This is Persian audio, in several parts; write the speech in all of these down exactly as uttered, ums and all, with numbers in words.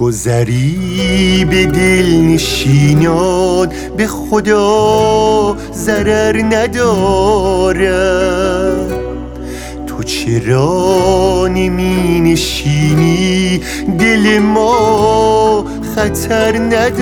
گذری به دل نشینان به خدا ضرر ندارد. تو چرا نمی نشینی؟ دل ما خطر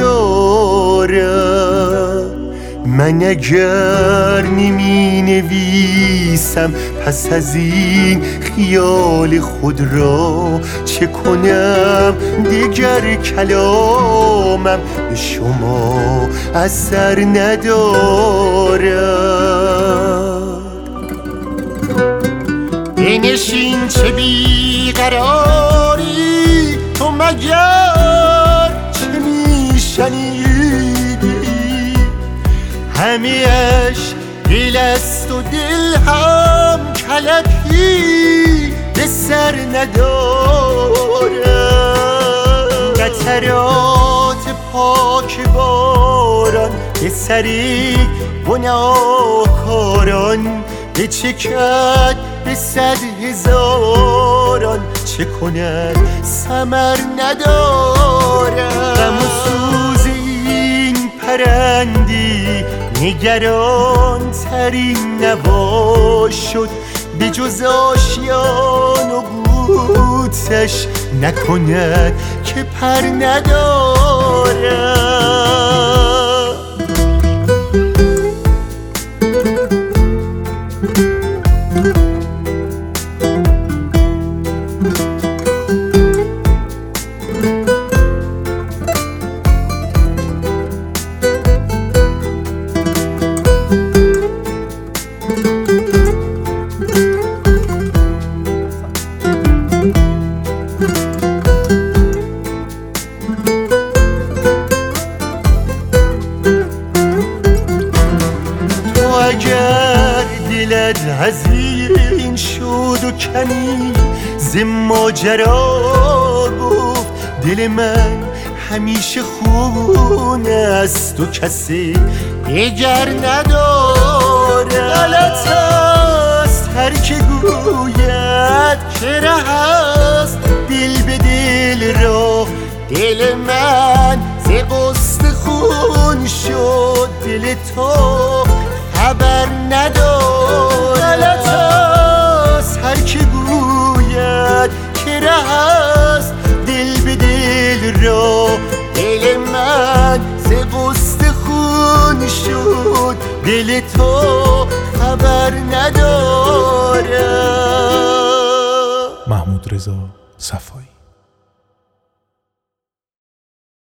ندارد. من اگر نمی نویسم پس از این خیال خود را چه کنم؟ دیگر کلامم به شما اثر ندارد. بنشین چه بیقراری، تو مگر چه میشنیدی؟ همه اش دل است و دل هم کلکی به سر ندارد. قطرات پاک باران به سر گناهکاران بچکد به صد هزاران، چه کند ثمر ندارد. غم و سوز این پرندی نگران ترین نوا شد، به جز آشیان و قوتش نکند که پر ندارد. اگر دلت حزین شد و کمی ز ماجرا گفت، دل من همیشه خون است و کسی دیگر ندارد. غلط است هر که گوید که ره است دل به دل را، دل من ز غصه خون شد، دل تو خبر ندارد. غلط است هر که گوید که ره است دل به دل را، دل من ز غصه خون شد، دل تو خبر ندارد. محمود رضا صفایی.